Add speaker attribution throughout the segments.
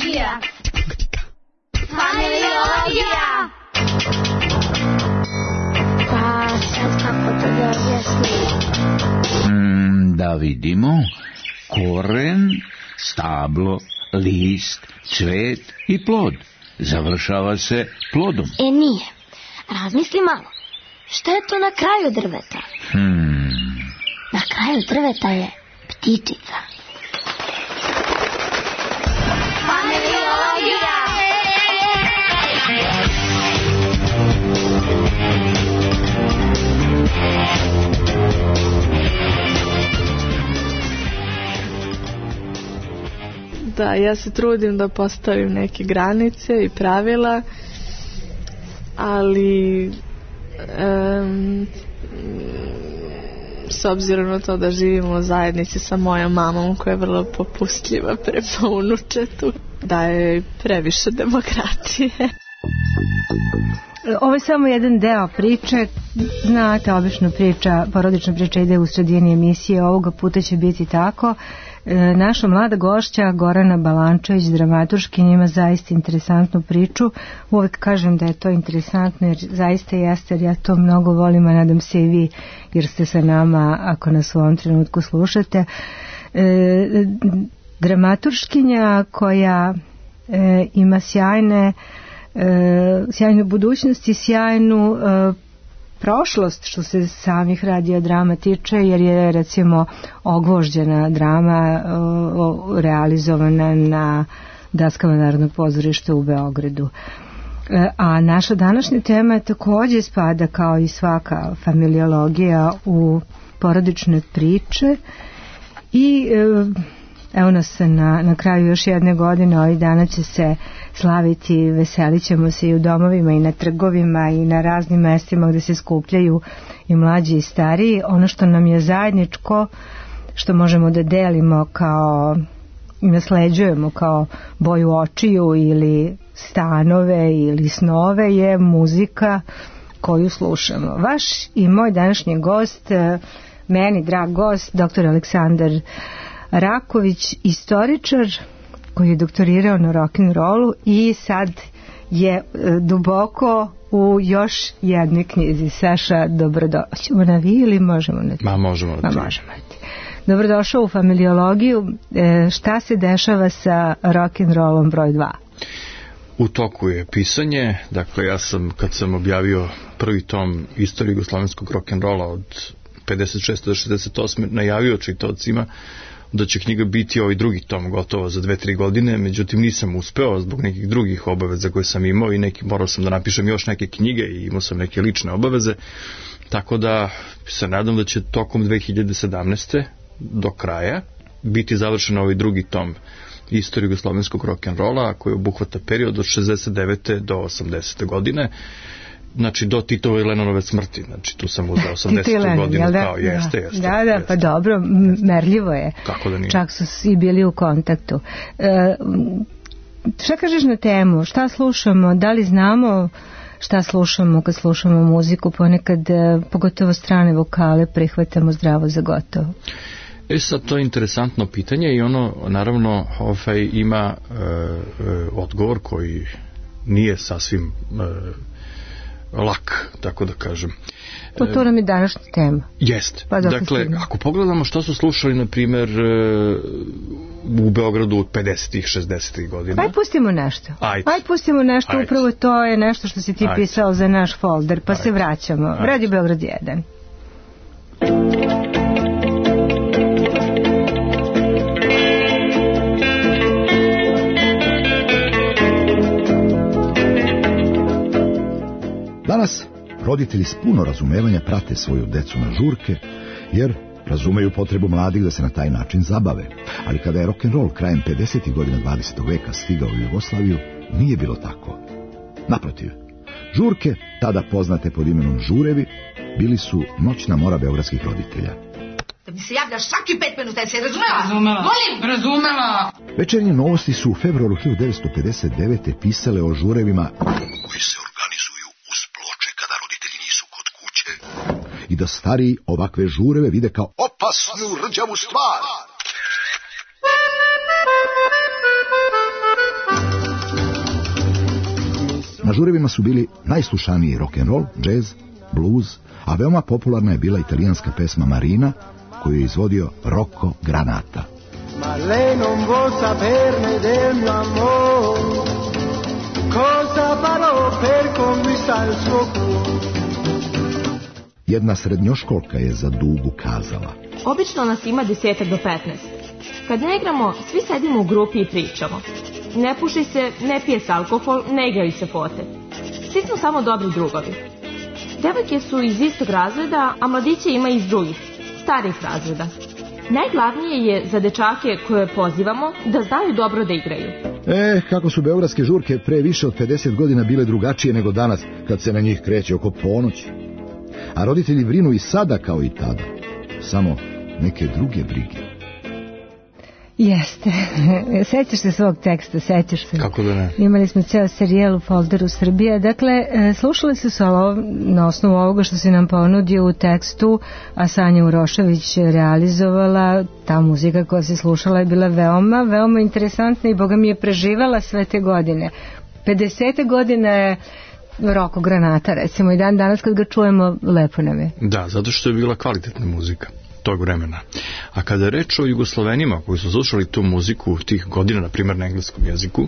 Speaker 1: Familiologija.
Speaker 2: Pa sad kako to da objasnim?
Speaker 3: Da vidimo. Koren, stablo, list, cvet i plod. Završava se plodom.
Speaker 2: Nije. Razmisli malo. Šta je to na kraju drveta? Na kraju drveta je ptičica.
Speaker 1: Familiologija.
Speaker 4: Da, ja se trudim da postavim neke granice i pravila, ali s obzirom na to da živimo u zajednici sa mojom mamom koja je vrlo popustljiva prema unučetu, da je previše demokratije.
Speaker 5: Ovo je samo jedan deo priče. Znate, obično porodična priča ide u sredini emisije. Ovoga puta će biti tako. Naša mlada gošća Gorana Balančević, dramaturškinja, ima zaista interesantnu priču. Uvek kažem da je to interesantno jer zaista jeste, jer ja to mnogo volim, a nadam se i vi, jer ste sa nama ako nas u ovom trenutku slušate. Dramaturškinja koja ima sjajnu budućnost i sjajnu prošlost što se samih radiodrama tiče, jer je recimo Ogvožđena drama realizovana na daskama Narodnog pozorišta u Beogradu. A naša današnja tema također spada kao i svaka familiologija u porodične priče i evo nas na kraju još jedne godine. Ovih dana će se slaviti, veselit ćemo se i u domovima i na trgovima i na raznim mestima gde se skupljaju i mlađi i stariji. Ono što nam je zajedničko, što možemo da delimo kao i nasleđujemo kao boju očiju ili stanove ili snove, je muzika koju slušamo. Vaš i moj današnji gost, meni drag gost, dr. Aleksandar Raković, istoričar koji je doktorirao na rock'n'rollu i sad je duboko u još jednoj knjizi. Saša, dobrodošao na vi ili možemo na ti?
Speaker 6: Možemo na ti.
Speaker 5: Dobrodošao u familiologiju. Šta se dešava sa rock'n'rollom broj 2?
Speaker 6: U toku je pisanje. Dakle, ja sam, kad sam objavio prvi tom istorije jugoslovenskog rock'n'rolla od 56. do 68. najavio čitaocima da će knjiga biti ovaj drugi tom gotovo za 2-3 godine, međutim nisam uspeo zbog nekih drugih obaveza koje sam imao i morao sam da napišem još neke knjige i imao sam neke lične obaveze, tako da se nadam da će tokom 2017. do kraja biti završen ovaj drugi tom istorije jugoslovenskog rock'n'rolla koji obuhvata period od 69. do 80. godine. Znači do Titove i Lenonove smrti, znači tu sam uzao 80. godinu kao jeste.
Speaker 5: Da, pa dobro, merljivo je.
Speaker 6: Kako da nije.
Speaker 5: Čak su svi bili u kontaktu. Šta kažeš na temu? Šta slušamo? Da li znamo šta slušamo kad slušamo muziku? Ponekad, pogotovo strane vokale, prihvatamo zdravo za gotovo.
Speaker 6: Sad to je interesantno pitanje i ono naravno ima odgovor koji nije sasvim lak, tako da kažem.
Speaker 5: To nam je današnja tema.
Speaker 6: Jest. Pa dakle, ako pogledamo što su slušali, na primjer, u Beogradu od 50-ih, 60-ih godina.
Speaker 5: Aj pustimo nešto. Upravo to je nešto što si ti pisao za naš folder, pa se vraćamo. Radio Beograd 1.
Speaker 7: Danas roditelji s puno razumevanja prate svoju decu na žurke, jer razumeju potrebu mladih da se na taj način zabave. Ali kada je rock'n'roll krajem 50. godina 20. veka stigao u Jugoslaviju, nije bilo tako. Naprotiv, žurke, tada poznate pod imenom žurevi, bili su noćna mora beogradskih roditelja.
Speaker 1: Da mi se javljaš svaki 5 minuta, se razumela? Razumela.
Speaker 7: Večernje novosti su u februaru 1959. pisale o žurevima koji se organizuju uz ploče kada roditelji nisu kod kuće i da stariji ovakve žureve vide kao opasnu rđavu stvar. Na žurevima su bili najslušaniji rock'n'roll, jazz, blues, a veoma popularna je bila italijanska pesma Marina, koju je izvodio Rocco Granata.
Speaker 8: Ma lei non vuol saperne del mio amor, cosa farò per conquistare il suo cuore.
Speaker 7: Jedna srednjoškolka je za Dugu kazala:
Speaker 9: Obično nas ima 10 do 15. Kad ne igramo, svi sedimo u grupi i pričamo. Ne puši se, ne pije se alkohol, ne igraju se fote. Svi smo samo dobri drugovi. Devojke su iz istog razreda, a mladiće ima iz drugih, starih razreda. Najglavnije je za dečake koje pozivamo da znaju dobro da igraju.
Speaker 7: Kako su beogradske žurke pre više od 50 godina bile drugačije nego danas, kad se na njih kreće oko ponoći. A roditelji brinu i sada kao i tada, samo neke druge brige.
Speaker 5: Jeste. Sećaš se svog teksta, sećaš se.
Speaker 6: Kako da ne?
Speaker 5: Imali smo ceo serijal u folderu Srbije. Dakle, slušali su solo na osnovu ovoga što se nam ponudio u tekstu, a Sanja Urošević realizovala. Ta muzika koja se slušala je bila veoma, veoma interesantna i Boga mi je preživala sve te godine. 50 godina je Rocco Granata, recimo, i dan danas kad ga čujemo, lepo nam je.
Speaker 6: Da, zato što je bila kvalitetna muzika tog vremena. A kada je reč o Jugoslovenima koji su slušali tu muziku tih godina, na primjer na engleskom jeziku,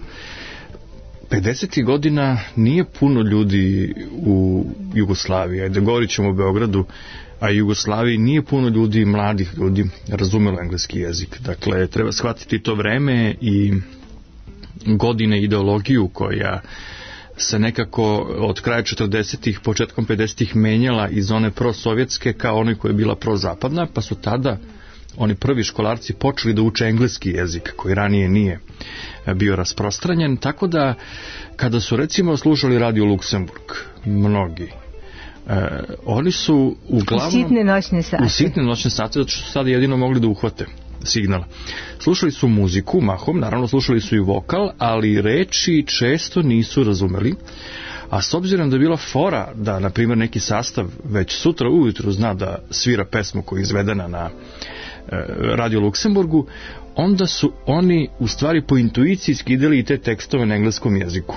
Speaker 6: 50. godina nije puno ljudi u Jugoslaviji, ajde govorit ćemo o Beogradu, a Jugoslaviji nije puno ljudi, mladih ljudi, razumelo engleski jezik. Dakle, treba shvatiti to vreme i godine ideologiju koja se nekako od kraja 40-ih, početkom 50-ih menjala iz one prosovjetske ka onoj koja je bila prozapadna, pa su tada oni prvi školarci počeli da uče engleski jezik, koji ranije nije bio rasprostranjen, tako da kada su recimo slušali Radio Luksemburg, mnogi, oni su uglavnom
Speaker 5: u sitne noćne sate, zato što su sada jedino mogli da uhvate signal. Slušali su muziku, mahom, naravno slušali su i vokal, ali reči često nisu razumeli, a s obzirom da je bila fora da, na primjer, neki sastav već sutra ujutru zna da svira pesmu koja je izvedena na Radio Luksemburgu, onda su oni u stvari po intuiciji skidali i te tekstove na engleskom jeziku.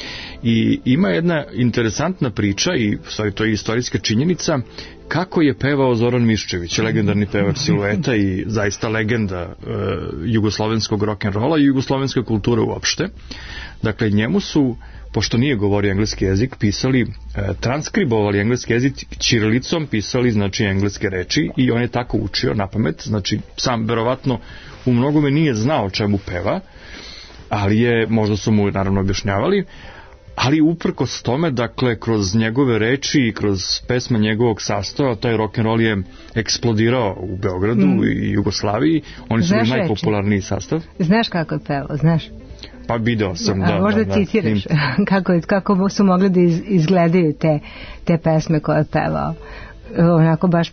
Speaker 5: I ima jedna interesantna priča, i u stvari to je istorijska činjenica, kako je pevao Zoran Miščević, legendarni pevač Silueta i zaista legenda jugoslovenskog rock'n'rolla i jugoslovenske kulture uopšte. Dakle, njemu su, pošto nije govorio engleski jezik, pisali, transkribovali engleski jezik ćirilicom, pisali znači engleske reči i on je tako učio napamet, znači sam verovatno u mnogome nije znao čemu peva, ali je, možda su mu naravno objašnjavali, ali uprkos tome, dakle, kroz njegove reči i kroz pesme njegovog sastava, taj rock'n'roll je eksplodirao u Beogradu i Jugoslaviji. Oni su bili najpopularniji sastav. Znaš kako je pevao, znaš?
Speaker 6: Pa video sam, da.
Speaker 5: Možda citiraš kako su mogli da izgledaju te pesme koje je pevao. Onako baš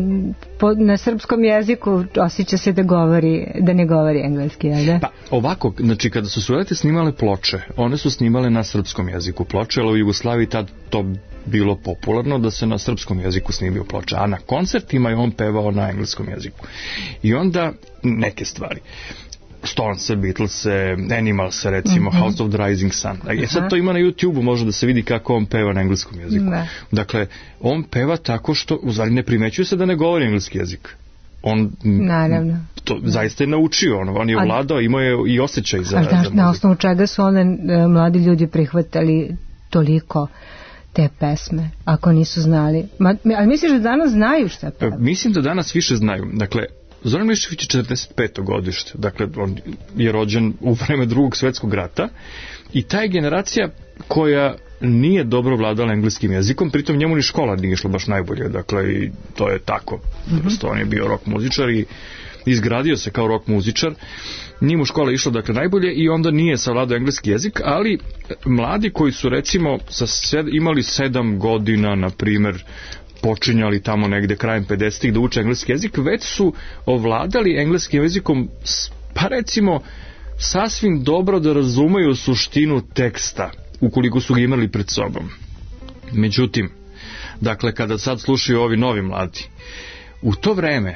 Speaker 5: na srpskom jeziku osjeća se da ne govori engleski, jel da?
Speaker 6: Pa ovako, znači kada su Siluete snimale ploče, one su snimale na srpskom jeziku ploče, ali u Jugoslaviji tad to bilo popularno da se na srpskom jeziku snimaju ploče, a na koncertima je on pevao na engleskom jeziku. I onda neke stvari, Stones, Beatles, Animals, recimo, House of the Rising Sun. Sad to ima na YouTube-u, može da se vidi kako on peva na engleskom jeziku. Dakle, on peva tako što, u stvari, ne primećuje se da ne govori engleski jezik. On
Speaker 5: naravno
Speaker 6: to zaista je naučio, on je ovladao, imao je i osjećaj za muziku.
Speaker 5: Na osnovu čega su onda mladi ljudi prihvatali toliko te pesme, ako nisu znali? Ali misliš da danas znaju šta peva?
Speaker 6: Mislim da danas više znaju. Dakle, Zoran Miščević je 45. godište, dakle on je rođen u vreme Drugog svjetskog rata i ta je generacija koja nije dobro vladala engleskim jezikom, pritom njemu ni škola nije išla baš najbolje, dakle i to je tako. Prosto on je bio rock muzičar i izgradio se kao rock muzičar, nije mu škola išla dakle najbolje i onda nije savladao engleski jezik, ali mladi koji su recimo imali 7 godina, na primjer, počinjali tamo negde krajem 50-ih da uče engleski jezik, već su ovladali engleskim jezikom, pa recimo sasvim dobro da razumeju suštinu teksta ukoliko su ga imali pred sobom. Međutim, dakle, kada sad slušaju ovi novi mladi, u to vreme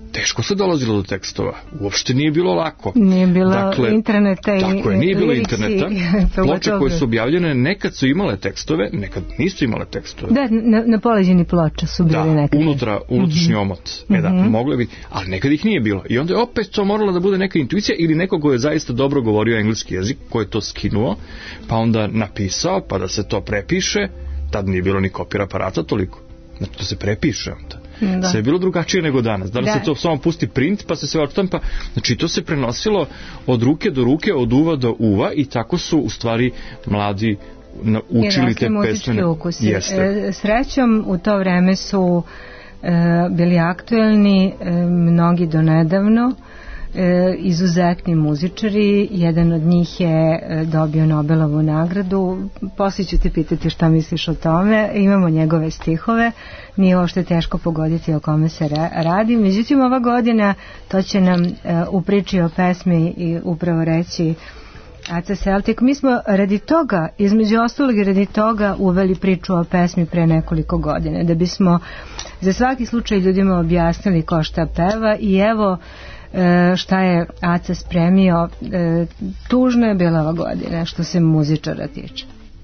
Speaker 6: teško se dolazilo do tekstova. Uopšte nije bilo lako.
Speaker 5: Nije bilo interneta i
Speaker 6: tako je, nije bilo interneta. Ploče koje su objavljene nekad su imale tekstove, nekad nisu imale tekstove.
Speaker 5: Da, na poleđini ploča su bili nekad.
Speaker 6: Unutrašnji omot. Moglo bi, ali nekad ih nije bilo. I onda je opet to morala da bude neka intuicija ili neko ko je zaista dobro govorio engleski jezik, ko je to skinuo, pa onda napisao, pa da se to prepiše. Tad nije bilo ni kopir aparata toliko. Znači to se prepiše onda. Sve je bilo drugačije nego danas. Danas se to samo pusti print pa se sve odštampa. Znači to se prenosilo od ruke do ruke, od uva do uva i tako su u stvari mladi učili te pesmene.
Speaker 5: Srećom u to vreme su bili aktuelni mnogi donedavno izuzetni muzičari. Jedan od njih je dobio Nobelovu nagradu. Poslije ću te pitati šta misliš o tome. Imamo njegove stihove, nije uopšte teško pogoditi o kome se radi. Međutim, ova godina to će nam u priči o pesmi i upravo reći Aca Celtic. Mi smo radi toga, između ostalog radi toga, uveli priču o pesmi pre nekoliko godina, da bismo za svaki slučaj ljudima objasnili ko šta peva. I evo šta je Aca spremio. Tužna je bila ova godina što se muzičara tiče.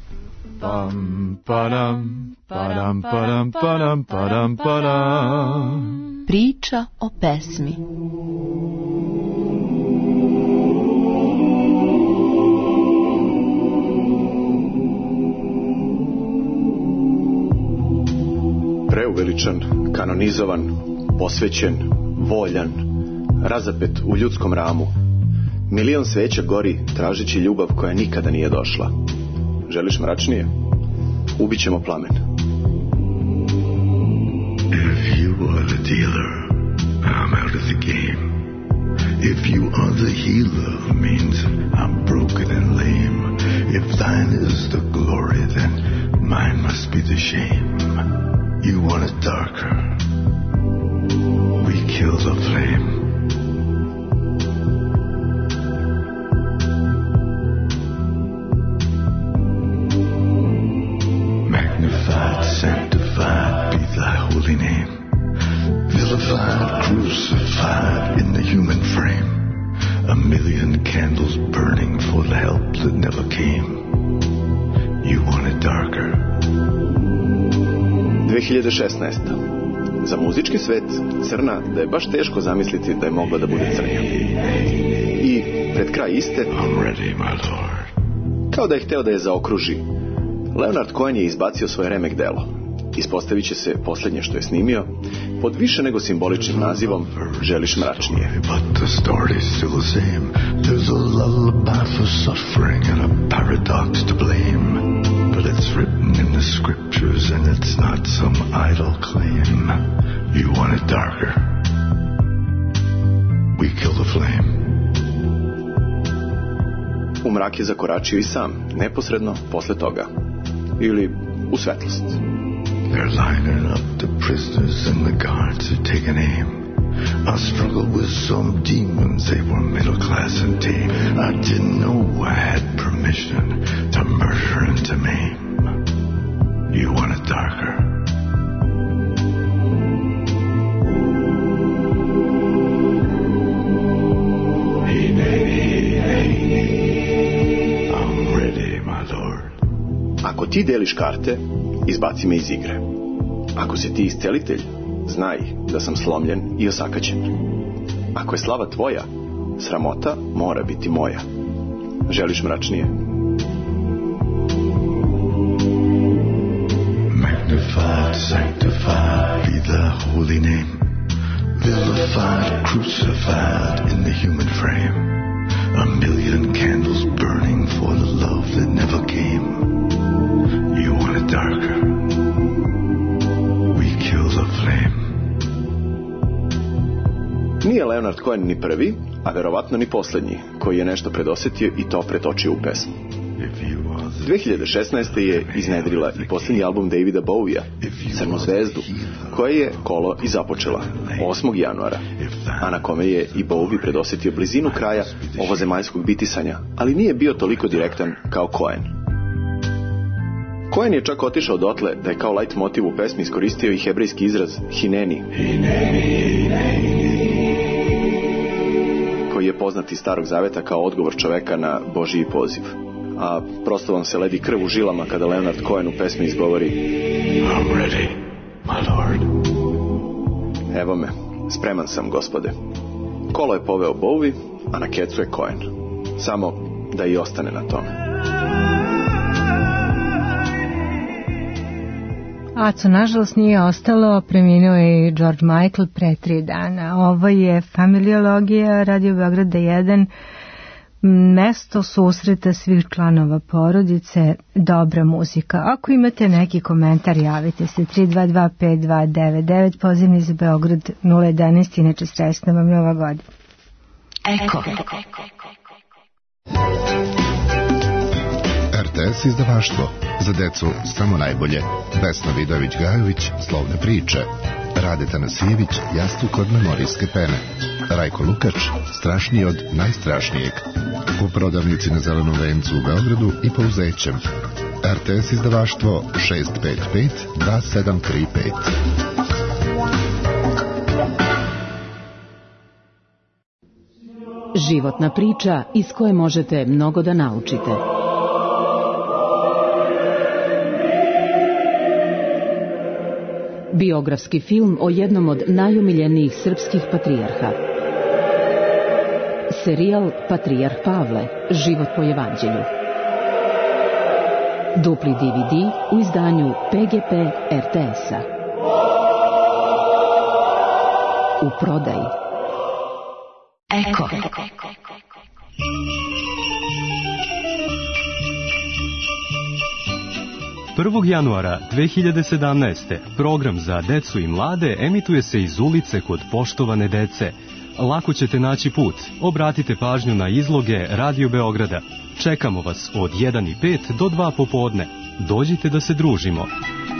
Speaker 10: Priča o pesmi.
Speaker 11: Preuveličan, kanonizovan, posvećen, voljan, razapet u ljudskom ramu. Milion sveća gori tražeći ljubav koja nikada nije došla. Želiš mračnije? Ubićemo plamen.
Speaker 12: If you are the dealer, I'm out of the game. If you are the healer, means I'm broken and lame. If thine is the glory, then mine must be the shame. You want it darker, we kill the flame. Magnified, sanctified be thy holy name. Vilified, crucified in the human frame. A million candles burning for the help that never came. You want it darker.
Speaker 11: 2016. Za muzički svet crna da je baš teško zamisliti da je mogla da bude crnja. I pred kraj iste, kao da je hteo da je zaokruži, Leonard Cohen je izbacio svoje remek delo. Ispostavit će se posljednje što je snimio pod više nego simboličnim nazivom Želiš mračnije.
Speaker 12: But the story's still the same. There's a lullaby for suffering and a paradox to blame. But it's written in the scriptures and it's not some idle claim. You want it darker, we kill the flame.
Speaker 11: U mrak je zakoračio i sam, neposredno posle toga. Ili u svetlost.
Speaker 12: They're lining up the prisoners and the guards are taking aim. I struggled with some demons, they were middle class and tame. I didn't know I had permission to murder and to maim. You want it darker, I'm ready, my lord.
Speaker 11: Ako ti deliš karte, izbaci me iz igre. Ako si ti iscelitelj, znaj da sam slomljen i osakaćen. Ako je slava tvoja, sramota mora biti moja. Želiš mračnije?
Speaker 12: Magnified, sanctified be the holy name. Vilified, crucified in the human frame. A million candles burning for the love that never came. You want it darker, we kill the flame.
Speaker 11: Nije Leonard Cohen ni prvi, a verovatno ni posljednji, koji je nešto predosetio i to pretočio u pesmu. 2016. je iznedrila i posljednji album Davida Bowija, Crnu zvezdu, koja je kolo i započela 8. januara, a na kome je i Bowie predosetio blizinu kraja ovozemaljskog bitisanja, ali nije bio toliko direktan kao Cohen. Cohen je čak otišao dotle da je kao light motiv u pesmi iskoristio i hebrejski izraz hineni, koji je poznat iz Starog zaveta kao odgovor čoveka na Božji poziv. A prosto vam se ledi krv u žilama kada Leonard Cohen u pesmi izgovori I'm ready, my lord. Evo me, spreman sam, gospode. Kolo je poveo Bowie, a na kecu je Cohen. Samo da i ostane na tome.
Speaker 5: Aco, nažalost nije ostalo, preminuo je i George Michael pre 3 dana. Ovo je Familiologija, Radio Beograda 1, mesto susreta svih članova porodice, dobra muzika. Ako imate neki komentar, javite se 322-5299, pozivni za Beograd 011, inače srećna vam Nova godina.
Speaker 10: Eko.
Speaker 13: RTS izdavaštvo, za decu samo najbolje. Vesna Vidović-Gajović, Slovne priče. Rade Tanasijević, Jastuk od memorijske pene. Rajko Lukač, Strašniji od najstrašnijeg. U prodavnici na Zelenom vencu u Beogradu i po Uzećem. RTS izdavaštvo 655 2735.
Speaker 14: Životna priča iz koje možete mnogo da naučite. Biografski film o jednom od najomiljenijih srpskih patrijarha. Serijal Patrijarh Pavle, život po evanđelju. Dupli DVD u izdanju PGP RTS-a. U prodaji.
Speaker 10: Eko.
Speaker 15: Januara 2017. program za decu i mlade emituje se iz ulice kod poštovane dece. Lako ćete naći put. Obratite pažnju na izloge Radio Beograda. Čekamo vas od 1:05 do 2 popodne. Dođite da se družimo.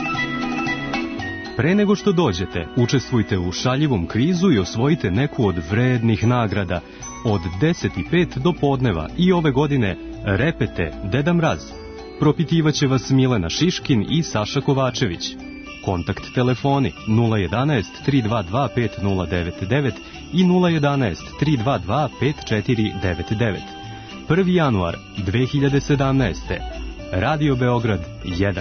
Speaker 15: Pre nego što dođete, učestvujte u šaljivom kvizu i osvojite neku od vrednih nagrada. Od 10:05 do podneva i ove godine repete Deda Mraz. Propitivaće vas Milena Šiškin i Saša Kovačević. Kontakt telefoni 011 322 5099 i 011 322 5499. 1. januar 2017. Radio Beograd 1.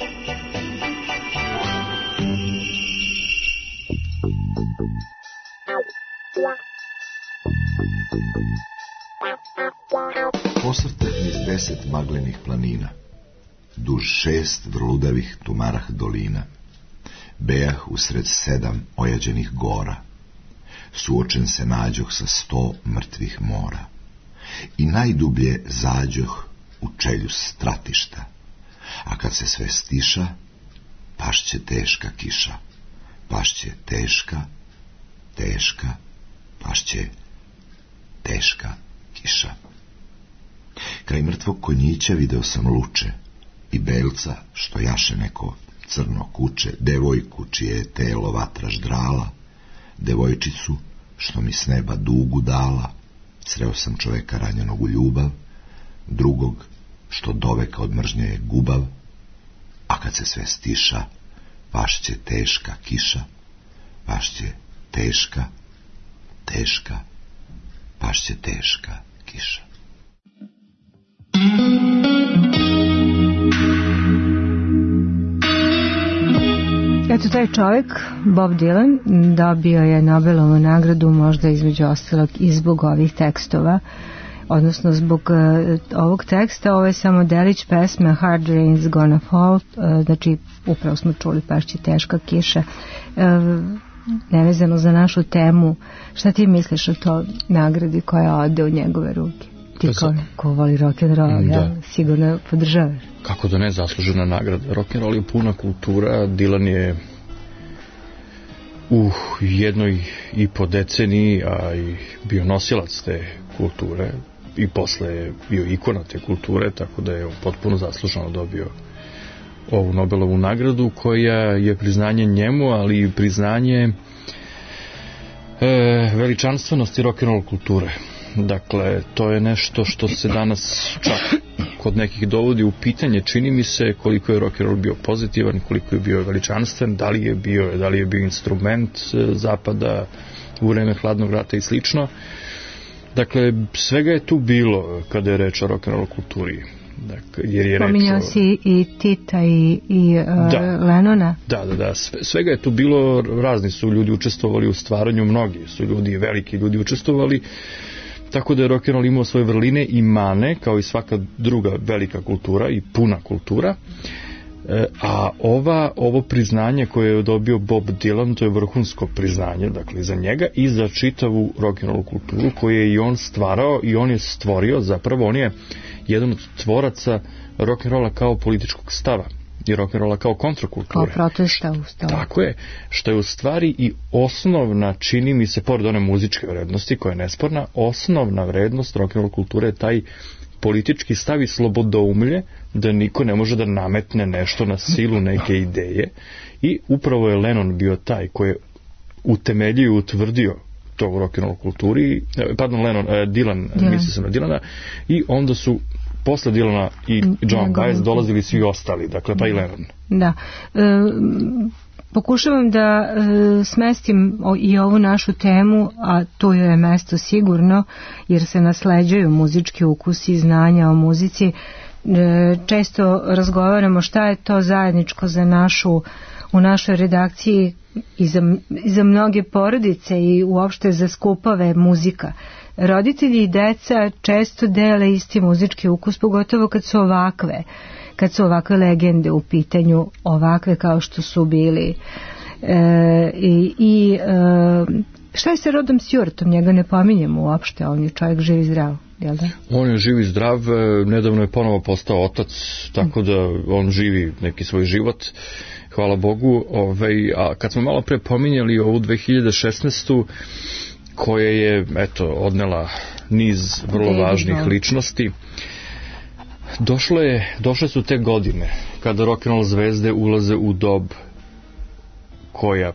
Speaker 7: Posrte niz 10 maglenih planina, duž 6 vrludavih tumarah dolina, bejah usred 7 ojađenih gora, suočen se nađoh sa 100 mrtvih mora i najdublje zađoh u čeljus stratišta, a kad se sve stiša, pašće teška kiša, pašće teška, teška, pašće teška kiša. Kraj mrtvog konjića video sam luče i belca što jaše neko crno kuće, devojku čije je telo vatra ždrala, devojčicu što mi s neba dugu dala, sreo sam čoveka ranjenog u ljubav, drugog što doveka od mržnje je gubav, a kad se sve stiša, pašće teška kiša, pašće teška, teška, pašće teška kiša.
Speaker 5: Eto, taj čovjek, Bob Dylan, dobio je Nobelovu nagradu možda između ostalog i zbog ovih tekstova, odnosno zbog ovog teksta. Ovo je samo delić pesme Hard Rain's Gonna Fall, znači upravo smo čuli pašće teška kiša. Nevezano za našu temu, šta ti misliš o to nagradi koja ode u njegove ruke? Ti ko voli rock'n'roll, ja sigurno podržavaš.
Speaker 6: Kako da ne, zaslužena nagrada. Rock'n'roll je puna kultura, Dylan je u 1,5 deceniji, a i bio nosilac te kulture i posle je bio ikona te kulture, tako da je potpuno zasluženo dobio ovu Nobelovu nagradu, koja je priznanje njemu, ali i priznanje veličanstvenosti rock'n'roll kulture. Dakle, to je nešto što se danas čak kod nekih dovodi u pitanje, čini mi se, koliko je rock and roll bio pozitivan, koliko je bio veličanstven, da li je bio instrument zapada u vreme hladnog rata i slično. Dakle, svega je tu bilo kada je reč o rock and roll kulturi. Dakle, jer je
Speaker 5: pominjao si i Tita i Lennona.
Speaker 6: Da, svega je tu bilo, razni su ljudi učestvovali u stvaranju, mnogi su ljudi, veliki ljudi učestvovali, tako da je rock and roll imao svoje vrline i mane, kao i svaka druga velika kultura i puna kultura. A ovo priznanje koje je dobio Bob Dylan, to je vrhunsko priznanje, dakle, za njega i za čitavu rock and roll kulturu koju je i on stvarao i on je stvorio, zapravo on je jedan od tvoraca rock and rolla kao političkog stava i rock and rolla kao kontrakulture.
Speaker 5: Kao protesta ustava.
Speaker 6: Tako je, što je u stvari i osnovna, čini mi se, pored one muzičke vrednosti koja je nesporna, osnovna vrednost rock and roll kulture je taj politički stav i slobodoumlje, da niko ne može da nametne nešto na silu neke ideje, i upravo je Lennon bio taj koji je utemeljio i utvrdio to u rock and roll kulturi, Dylan, mislio sam na Dylana, i onda su posle Dylana i John Baez dolazili svi ostali, dakle pa i Lennon.
Speaker 5: Da. Pokušavam da smestim i ovu našu temu, a to je mesto sigurno, jer se nasleđuju muzički ukusi i znanja o muzici. Često razgovaramo šta je to zajedničko u našoj redakciji i za mnoge porodice i uopšte za skupove muzika. Roditelji i deca često dele isti muzički ukus, pogotovo kad su ovakve legende u pitanju, ovakve kao što su bili. Šta je sa Rodom Stewartom? Njega ne pominjemo uopšte, on je čovjek živ i zdrav, jel da?
Speaker 6: On je živ i zdrav, nedavno je ponovo postao otac, tako da on živi neki svoj život, hvala Bogu. A kad smo malo pre pominjali ovu 2016. koja je, odnela niz vrlo važnih ličnosti, došle su te godine kada rock and roll zvezde ulaze u dob koja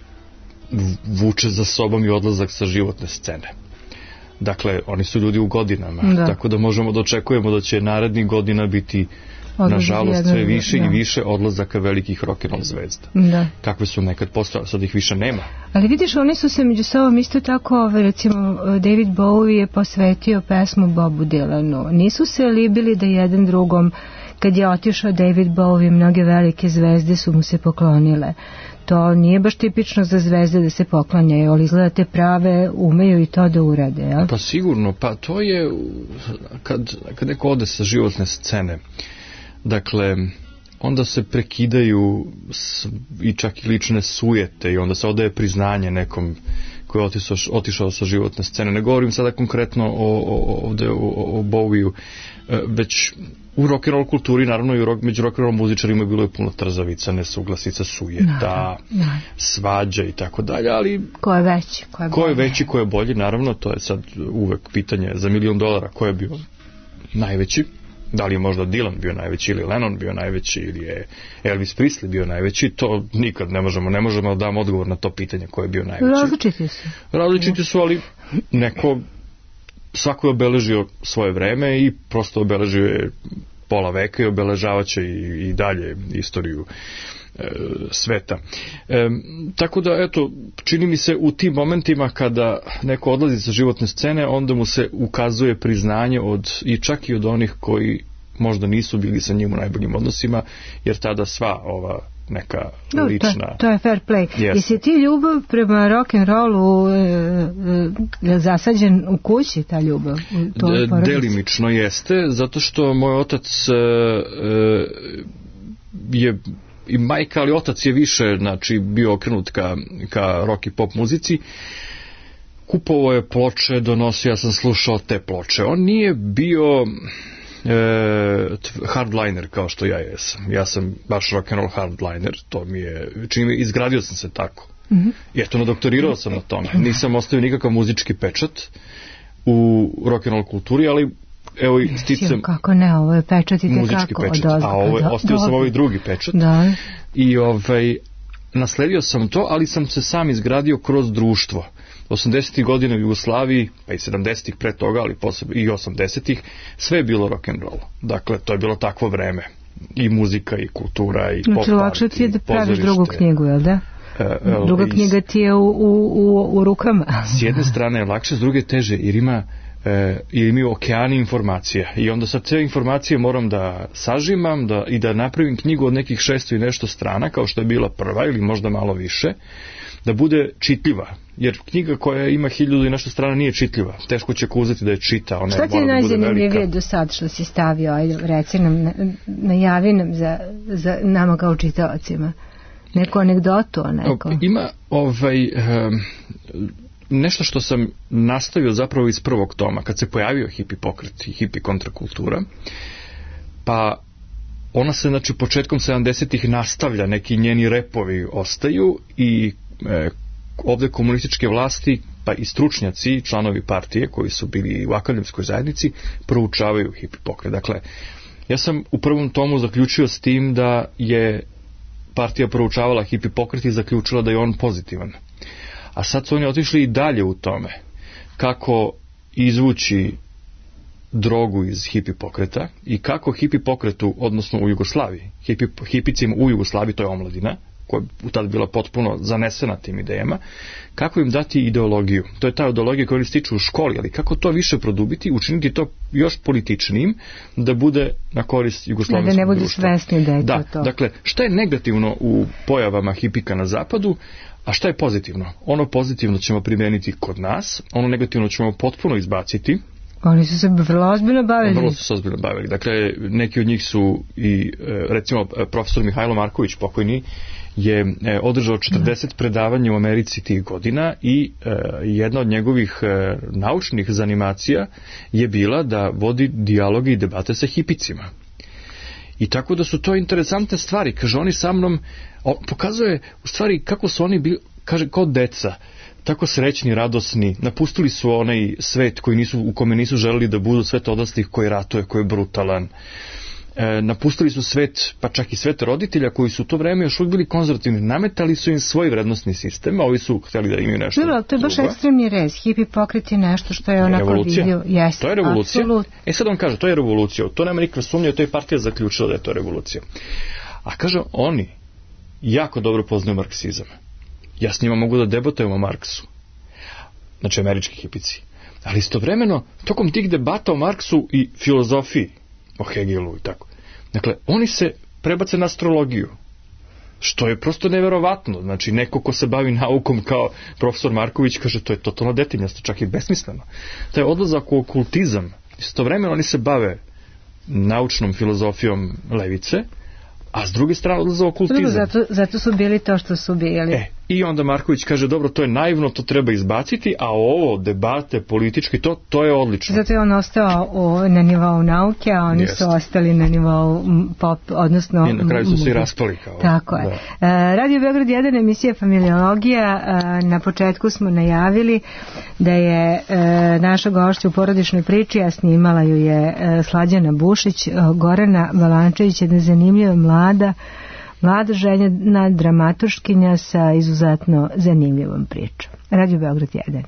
Speaker 6: vuče za sobom i odlazak sa životne scene. Dakle, oni su ljudi u godinama, tako da možemo da očekujemo da će narednih godina biti nažalost sve više i više odlazaka velikih rock and roll zvezda. Kakve su nekad postojale, sad ih više nema.
Speaker 5: Ali vidiš, oni su se među sobom isto tako, recimo David Bowie je posvetio pesmu Bobu Dylanu. Nisu se libili da jedan drugom, kad je otišao David Bowie, mnoge velike zvezde su mu se poklonile. To nije baš tipično za zvezde da se poklanjaju, ali izgleda te prave umeju i to da urade, jel?
Speaker 6: Pa sigurno, pa to je kad neko ode sa životne scene, dakle, onda se prekidaju i čak i lične sujete i onda se odaje priznanje nekom koji je otišao sa životne scene. Ne govorim sada konkretno ovde o Bowie-u, već u rock and roll kulturi, naravno i među rock and roll muzičarima bilo je puno trzavica, nesuglasica, sujeta, svađa i tako dalje, ali
Speaker 5: ko je veći,
Speaker 6: ko je veći, ko je bolji, naravno, to je sad uvek pitanje za $1.000.000 ko je bio najveći. Da li je možda Dylan bio najveći ili Lennon bio najveći ili je Elvis Presley bio najveći, to nikad ne možemo da damo odgovor na to pitanje ko je bio najveći. Različiti su, ali svako je obeležio svoje vreme i prosto obeležio je pola veka i obeležavaće i dalje istoriju sveta. Tako da, eto, čini mi se u tim momentima kada neko odlazi sa životne scene, onda mu se ukazuje priznanje i čak i od onih koji možda nisu bili sa njim u najboljim odnosima, jer tada sva ova neka lična...
Speaker 5: To je fair play. Jesi ti ljubav prema rock and rollu zasađen u kući, ta ljubav?
Speaker 6: Delimično jeste, zato što moj otac je i majka, ali otac je više, znači, bio okrenut ka rock i pop muzici. Kupovao je ploče, donosio, ja sam slušao te ploče. On nije bio hardliner kao što ja jesam. Ja sam baš rock and roll hardliner, to mi je, izgradio sam se tako. I eto, nadoktorirao sam na tome. Nisam ostavio nikakav muzički pečat u rock and roll kulturi, ali evo i sticam...
Speaker 5: Kako ne, ovo je pečat i
Speaker 6: muzički pečat, ostio sam ovaj drugi pečat. I nasledio sam to, ali sam se sam izgradio kroz društvo. 80. godina u Jugoslaviji, pa i 70. pre toga, ali posebno i 80. sve je bilo rock'n'roll. Dakle, to je bilo takvo vreme. I muzika, i kultura, i pop party.
Speaker 5: Znači, lakše ti je da praviš drugu knjigu, jel da? Druga knjiga ti je u rukama.
Speaker 6: S jedne strane je lakše, s druge teže, jer imaju okeani informacija i onda sad sve informacije moram da sažimam i da napravim knjigu od nekih 600 i nešto strana, kao što je bila prva ili možda malo više, da bude čitljiva. Jer knjiga koja ima 1000 i nešto strana nije čitljiva. Teško će ko uzeti da je čita. Ona
Speaker 5: šta ti je najzanimljivije do sad što si stavio? Ajde, reci nam, najavi nam za nama kao čitaocima. Neku anegdotu, neko.
Speaker 6: Ima nešto što sam nastavio zapravo iz prvog toma, kad se pojavio hipi pokret i hipi kontrakultura, pa ona se, znači, početkom 70-ih nastavlja, neki njeni repovi ostaju i ovde komunističke vlasti, pa i stručnjaci, članovi partije koji su bili u akademskoj zajednici, proučavaju hipi pokret. Dakle, ja sam u prvom tomu zaključio s tim da je partija proučavala hipi pokret i zaključila da je on pozitivan. A sad su oni otišli i dalje u tome kako izvući drogu iz hipi pokreta i kako hipi pokretu, odnosno u Jugoslaviji, hipicima u Jugoslaviji, to je omladina, koja je tada bila potpuno zanesena tim idejama, kako im dati ideologiju. To je ta ideologija koju oni stiču u školi, ali kako to više produbiti, učiniti to još političnijim, da bude na korist jugoslovenskog društva.
Speaker 5: Da ne budu svesni da je to.
Speaker 6: Dakle, šta je negativno u pojavama hipika na zapadu, a šta je pozitivno? Ono pozitivno ćemo primijeniti kod nas, ono negativno ćemo potpuno izbaciti.
Speaker 5: Oni su se vrlo ozbiljno bavili.
Speaker 6: Vrlo su se ozbiljno bavili. Dakle, neki od njih su i, recimo, profesor Mihajlo Marković, pokojni, je održao 40 predavanja u Americi tih godina i jedna od njegovih naučnih zanimacija je bila da vodi dijaloge i debate sa hipicima. I tako da su to interesantne stvari. Kaže, oni sa mnom pokazuje u stvari kako su oni bili, kaže, kao deca, tako srećni, radosni, napustili su onaj svet u kome nisu želeli da budu, svet odraslih koji ratuje, koji je brutalan. Napustili su svet, pa čak i svet roditelja koji su u to vreme još uvijek bili konzervativni, nametali su im svoj vrednostni sistem, a ovi su htjeli da imaju nešto drugo.
Speaker 5: To je baš ekstremni rez, hipi pokret je nešto što je onako vidio.
Speaker 6: Yes, to je revolucija. Sad on kaže, to je revolucija, to nema nikakve sumnje, to je partija zaključila da je to revolucija. A kaže, oni jako dobro poznaju marksizam. Ja s njima mogu da debatujem o Marksu, znači američki hipici. Ali istovremeno, tokom tih debata o Marksu i filozofiji, o Hegelu i tako, dakle, oni se prebace na astrologiju, što je prosto neverovatno. Znači, neko ko se bavi naukom kao profesor Marković kaže, to je totalno detinjasto, čak i besmisleno. To je odlazak u okultizam. Istovremeno oni se bave naučnom filozofijom levice, a s druge strane odlaze u okultizam.
Speaker 5: Zato su bili to što su bili.
Speaker 6: I onda Marković kaže, dobro, to je naivno, to treba izbaciti, a ovo, debate, politički, to je odlično.
Speaker 5: Zato je on ostao na nivou nauke, a oni su ostali na nivou pop, odnosno...
Speaker 6: I na kraju su svi raspali.
Speaker 5: Tako je. Radio Beograd 1, emisija Familiologija. Na početku smo najavili da je naša gošća u porodičnoj priči, a snimala ju je Slađana Bušić. Gorana Valančević, jedna zanimljiva mlada željena dramaturškinja sa izuzetno zanimljivom pričom. Radio Beograd 1.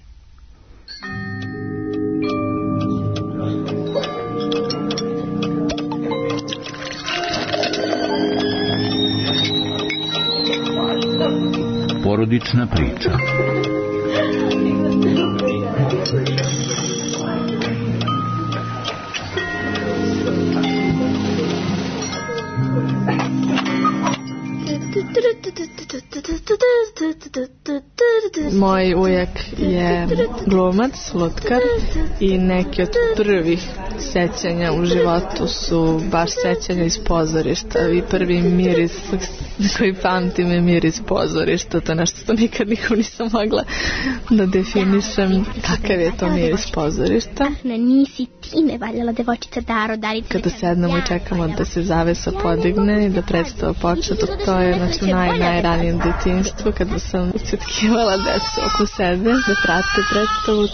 Speaker 3: Porodična priča.
Speaker 4: Moj ujak je glumac, lutkar i neki od prvih sećanja u životu su baš sećanja iz pozorišta. I prvi miris koji pamtim je miris pozorišta. To je nešto što nikad nikom nisam mogla da definišem kakav je to miris pozorišta.
Speaker 2: Nisi ti me valjala, devojčica Daro,
Speaker 4: kada sednemo i čekamo da se zavesa podigne i da predstava počne, to je znači u najranijem detinjstvu kada sam ucetkivala decu oko sebe da prate predstavu.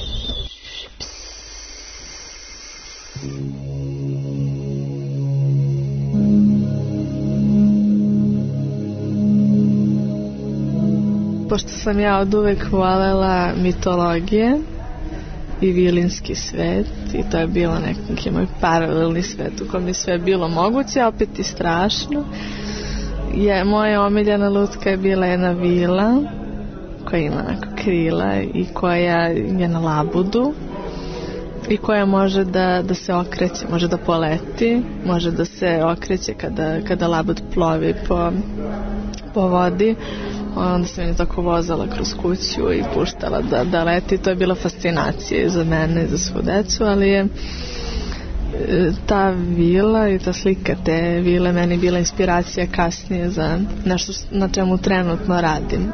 Speaker 4: pošto sam ja od uvek volela mitologije i vilinski svet i to je bilo neki moj paralelni svet u kojem je sve bilo moguće, opet i strašno. Moja omiljena lutka je bila jedna vila koja ima krila i koja je na labudu i koja može da se okreće, može da poleti, može da se okreće kada labud plovi po vodi. Onda sam je tako vozala kroz kuću i puštala da leti. To je bila fascinacija za mene i za svu decu, ali je ta vila i ta slika te vile meni bila inspiracija kasnije za nešto na čemu trenutno radim.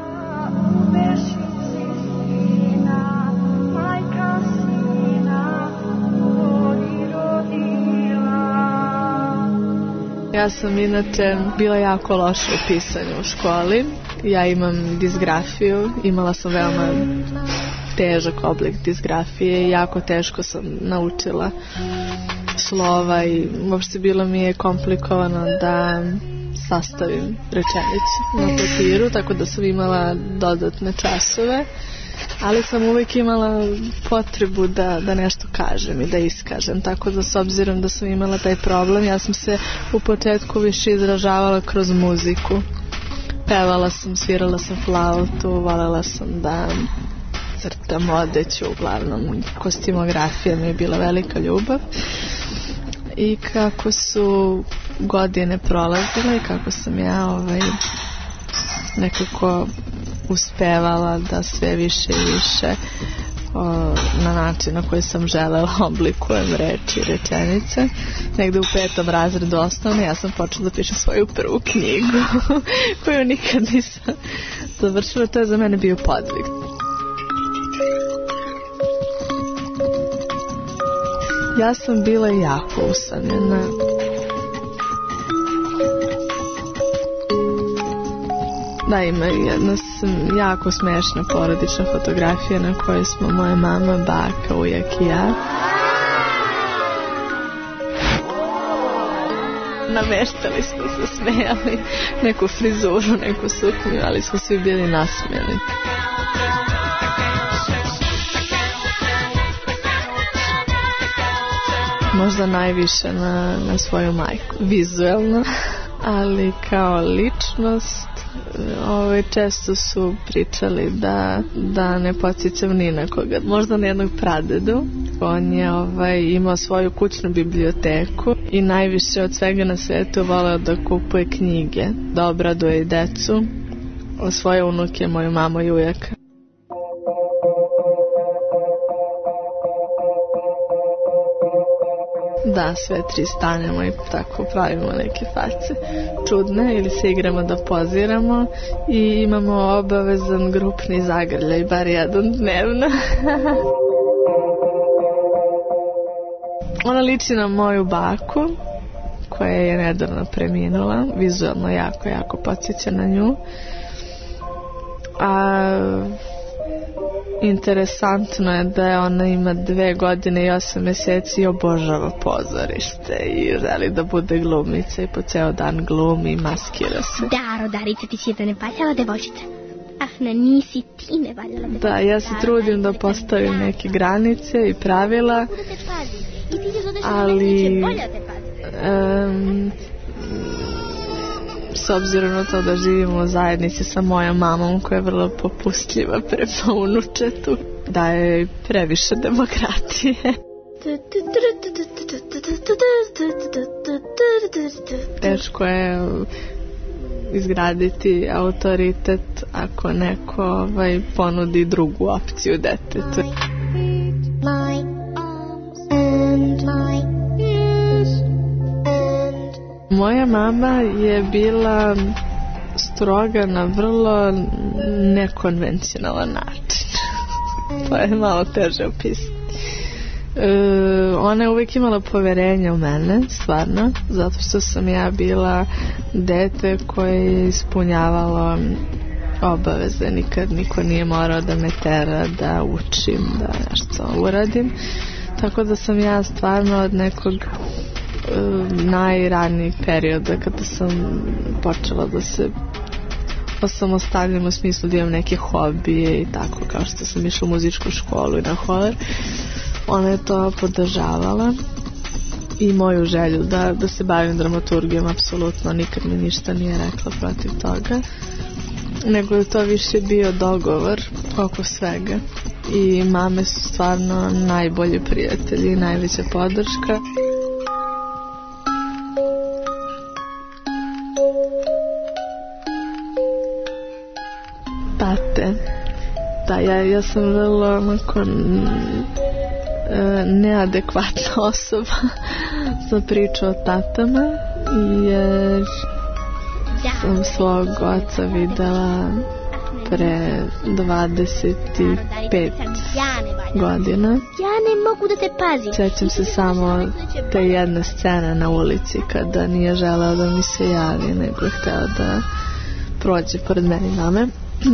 Speaker 4: Ja sam inače bila jako loša u pisanju u školi. Ja imam disgrafiju, imala sam veoma težak oblik disgrafije i jako teško sam naučila slova i uopšte bilo mi je komplikovano da sastavim rečenicu na papiru, tako da sam imala dodatne časove, ali sam uvijek imala potrebu da nešto kažem i da iskažem, tako da s obzirom da sam imala taj problem, ja sam se u početku više izražavala kroz muziku. Pevala sam, svirala sam flautu, volela sam da crtam odeću, uglavnom kostimografija mi je bila velika ljubav. I kako su godine prolazile i kako sam ja nekako uspevala da sve više i više na način na koji sam želela oblikujem reči i rečenice. Negde u 5. razredu osnovne ja sam počela da pišem svoju prvu knjigu koju nikad nisam završila. To je za mene bio podvig. Ja sam bila jako usamljena. Da, ima jedna jako smešna porodična fotografija na kojoj smo moja mama, baka, ujak i ja. Nameštali smo se, smejali neku frizuru, neku suknju, ali smo svi bili nasmijani. Možda najviše na svoju majku, vizuelno, ali kao ličnost često su pričali da ne podsjećam ni na koga, možda na jednog pradedu. On je imao svoju kućnu biblioteku i najviše od svega na svetu voleo da kupuje knjige, da obraduje i decu, svoje unuke, moju mamu i ujaka. Da, sve tri stanemo i tako pravimo neke face čudne ili se igramo da poziramo i imamo obavezan grupni zagrljaj, bar jedan dnevno. Ona liči na moju baku koja je nedavno preminula, vizualno jako podsjeća na nju. Interesantno je da ona ima 2 godine i 8 meseci i obožava pozorište i želi da bude glumica i po ceo dan glumi i maskira se.
Speaker 2: Da, Rodarica, ti si jedna nevaljala devojčica. Ne, nisi ti nevaljala devojčica.
Speaker 4: Da, ja se trudim da postavim neke granice i pravila, ali s obzirom na to da živimo u zajednici sa mojom mamom koja je vrlo popustljiva prema unučetu, da je previše demokratije. Teško je izgraditi autoritet ako neko ponudi drugu opciju detetu. Moja mama je bila stroga na vrlo nekonvencionalan način. To je malo teže opisati. Ona je uvijek imala poverenje u mene, stvarno, zato što sam ja bila dete koje je ispunjavalo obaveze. Nikad niko nije morao da me tera da učim, da nešto uradim. Tako da sam ja stvarno od nekog najranijeg perioda kada sam počela da se osamostaljen u smislu da imam neke hobije i tako, kao što sam išla u muzičku školu i na holer. Ona je to podržavala i moju želju da se bavim dramaturgijom, apsolutno nikad mi ništa nije rekla protiv toga, nego je to više bio dogovor oko svega i mame su stvarno najbolji prijatelji i najveća podrška. Tate, da, ja sam vrlo onako neadekvatna osoba za priču o tatama, jer sam svog oca videla pre 25 godina.
Speaker 2: Ja ne mogu da te pazim.
Speaker 4: Sjećam se samo te jedne scene na ulici kada nije želeo da mi se javi, nego je hteo da prođe pored mene i mame.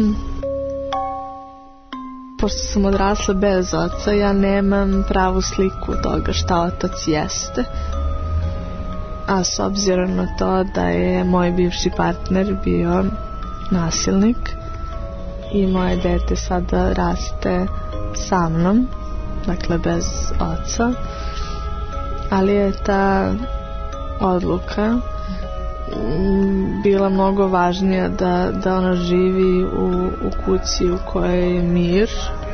Speaker 4: Pošto sam odrasla bez oca, ja nemam pravu sliku toga šta otac jeste. A s obzirom na to da je moj bivši partner bio nasilnik i moje dete sada raste sa mnom, dakle bez oca, ali je ta odluka bila mnogo važnija da ona živi u kući u kojoj je mir.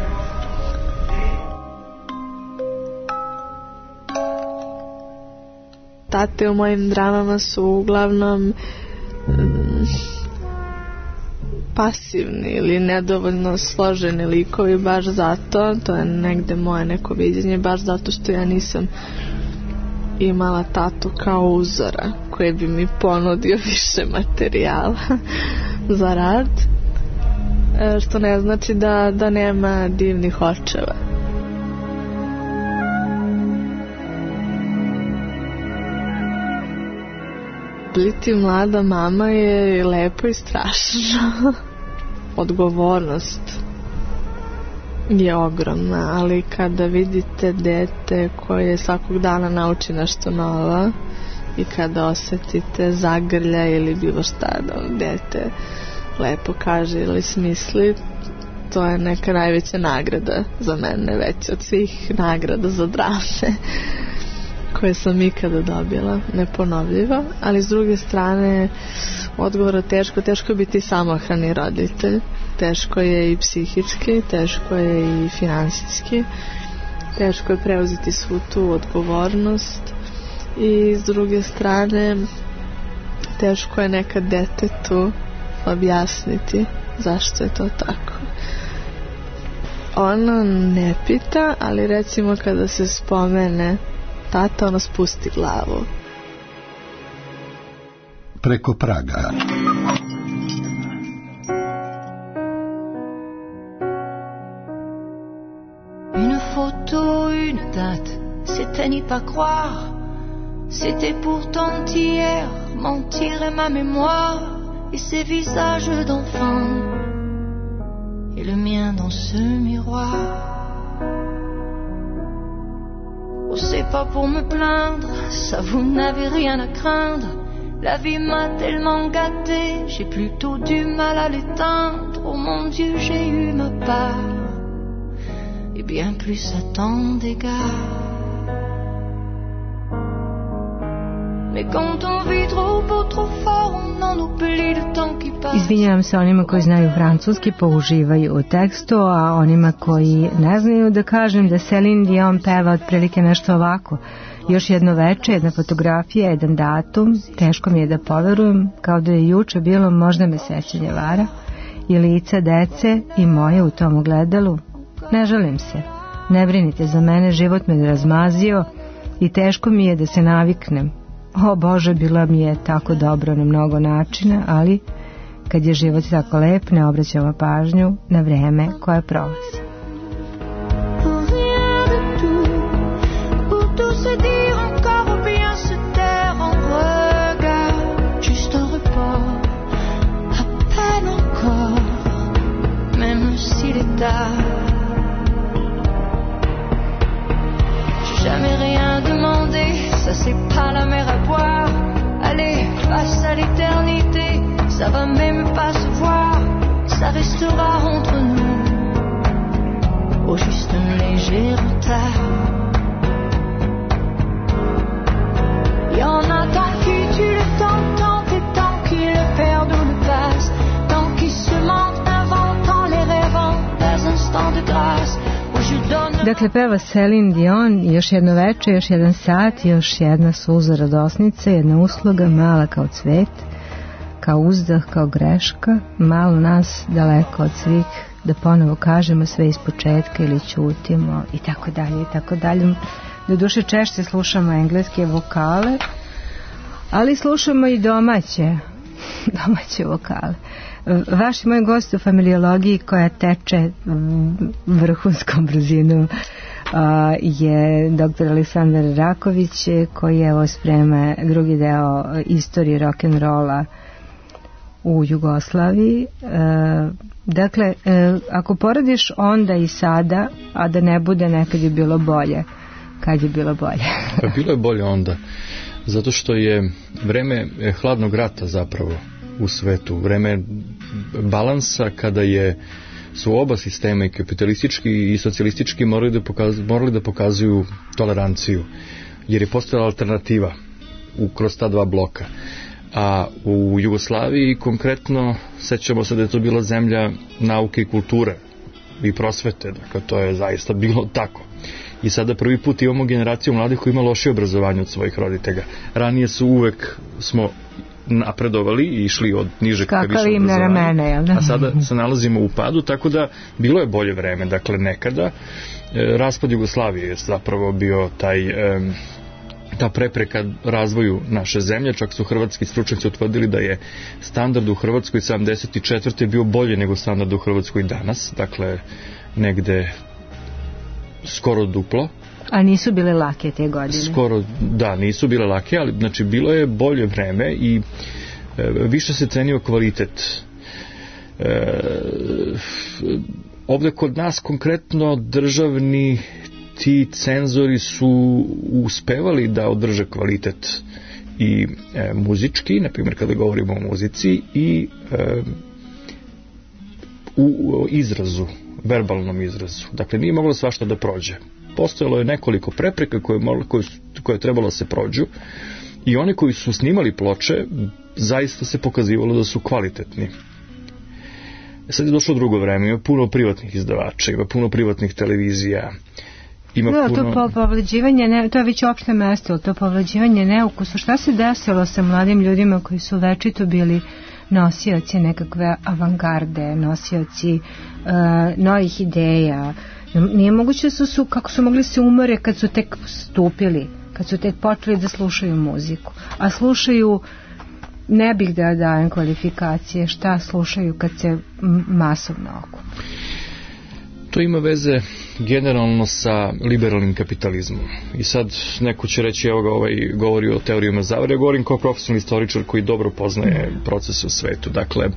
Speaker 4: Tate u mojim dramama su uglavnom pasivni ili nedovoljno složeni likovi, baš zato, to je negde moje neko viđenje, baš zato što ja nisam imala tatu kao uzora koji bi mi ponudio više materijala za rad, što ne znači da nema divnih očeva. Biti mlada mama je lepo i strašno. Odgovornost je ogromna, ali kada vidite dete koje svakog dana nauči nešto novo i kada osetite zagrlja ili bilo šta da dete lepo kaže ili smisli, to je neka najveća nagrada za mene, veća od svih nagrada za drame koje sam ikada dobila, neponovljiva. Ali s druge strane, odgovora teško je biti samohrani roditelj, teško je i psihički, teško je i finansijski, teško je preuzeti svu tu odgovornost i s druge strane teško je nekad detetu objasniti zašto je to tako. Ona ne pita, ali recimo kada se spomene tata, ona spusti glavu.
Speaker 13: Preko praga.
Speaker 16: Une photo, une date, c'était n'y pas croire. C'était pourtant hier, mentir est ma mémoire. Et ces visages d'enfants, et le mien dans ce miroir. Oh, c'est pas pour me plaindre, ça vous n'avez rien à craindre. La vie m'a tellement gâtée, j'ai plutôt du mal à l'éteindre. Oh mon Dieu, j'ai eu ma part, et bien plus à tant d'égards. Mais quand on vit trop beau, trop fort, on en oublie le temps qui passe.
Speaker 5: Izvinjavam se onima koji znaju francuski, použivaju u tekstu, a onima koji ne znaju da kažem da Celine Dion peva otprilike nešto ovako. Još jedno veče, jedna fotografija, jedan datum, teško mi je da poverujem, kao da je juče bilo, možda me sećanje vara, i lica dece i moje u tom ogledalu. Ne žalim se, ne brinite za mene, život me razmazio i teško mi je da se naviknem. O Bože, bila mi je tako dobro na mnogo načina, ali kad je život tako lep, ne obraćamo pažnju na vreme koje prolazi.
Speaker 16: J'ai jamais rien demandé, ça c'est pas la mer à boire. Allez, face à l'éternité, ça va même pas se voir, ça restera entre nous, au juste un léger retard. Y'en a tant qui tuent le temps, tant et tant qui le perdent ou le passent, tant qui se mentent, inventant les rêvant des instants de grâce.
Speaker 5: Dakle, peva Celine Dion, još jedno veče, još jedan sat, još jedna suza radosnice, jedna usluga, mala kao cvet, kao uzdah, kao greška, malo nas daleko od svih, da ponovo kažemo sve iz početka ili ćutimo i tako dalje i tako dalje. Doduše češće slušamo engleske vokale, ali slušamo i domaće vokale. Vaš i moj gost u familiologiji koja teče vrhunskom brzinom je dr. Aleksandar Raković, koji evo sprema drugi deo istorije rock'n'rolla u Jugoslaviji. Dakle, ako poradiš onda i sada, a da ne bude nekad je bilo bolje, kad je bilo bolje?
Speaker 6: Pa bilo je bolje onda, zato što je vreme hladnog rata zapravo u svetu, vreme balansa kada su oba sistema, i kapitalistički i socijalistički, morali da pokazuju toleranciju, jer je postojala alternativa kroz ta dva bloka. A u Jugoslaviji konkretno sećamo se da je to bila zemlja nauke i kulture i prosvete, dakle to je zaista bilo tako. I sada prvi put imamo generaciju mladih koji ima lošije obrazovanje od svojih roditelja. Ranije smo napredovali i išli od nižeg ka više obrazovanja, a sada se nalazimo u padu, tako da bilo je bolje vreme. Dakle, nekada raspad Jugoslavije je zapravo bio ta prepreka razvoju naše zemlje. Čak su hrvatski stručnjaci utvrdili da je standard u Hrvatskoj 74. bio bolje nego standard u Hrvatskoj danas, dakle negde skoro duplo.
Speaker 5: A nisu bile lake te godine?
Speaker 6: Skoro, da, nisu bile lake, ali znači bilo je bolje vreme i više se cenio kvalitet. Ovdje kod nas konkretno državni ti cenzori su uspevali da održe kvalitet i muzički, na primjer kada govorimo o muzici, i u izrazu, verbalnom izrazu. Dakle, nije moglo svašta da prođe. Postojalo je nekoliko prepreka koje je trebalo da se prođu i oni koji su snimali ploče zaista se pokazivalo da su kvalitetni. Sad je došlo drugo vreme, ima puno privatnih izdavača, ima puno privatnih televizija, ima puno...
Speaker 5: To povlađivanje, to je već opšte mesto, to povlađivanje neukusa. Šta se desilo sa mladim ljudima koji su večito bili nosioci nekakve avangarde, nosioci novih ideja? Nije moguće kako su mogli se umore kad su tek stupili, kad su tek počeli da slušaju muziku, a slušaju, ne bih da dajem kvalifikacije, šta slušaju kad se masovno okupe.
Speaker 6: To ima veze generalno sa liberalnim kapitalizmom. I sad neko će reći, evo ga, govori o teorijama zavere, ja govorim kao profesionalni istoričar koji dobro poznaje procese u svetu. Dakle,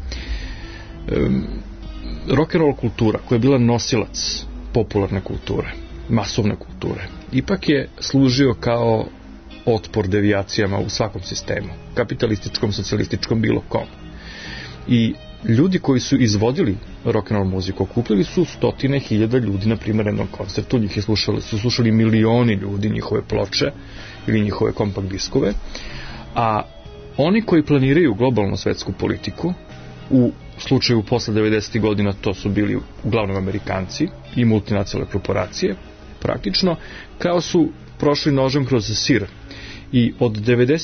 Speaker 6: rock'n'roll kultura koja je bila nosilac popularne kulture, masovne kulture, ipak je služio kao otpor devijacijama u svakom sistemu, kapitalističkom, socijalističkom, bilo kom. I ljudi koji su izvodili rock'n'roll muziku okupljali su stotine hiljada ljudi na primjer jednom koncertu, njih su slušali milioni ljudi njihove ploče ili njihove kompakt diskove, a oni koji planiraju globalnu svetsku politiku, u slučaju posle 90. godina to su bili uglavnom Amerikanci i multinacionalne korporacije, praktično kao su prošli nožem kroz sir. I od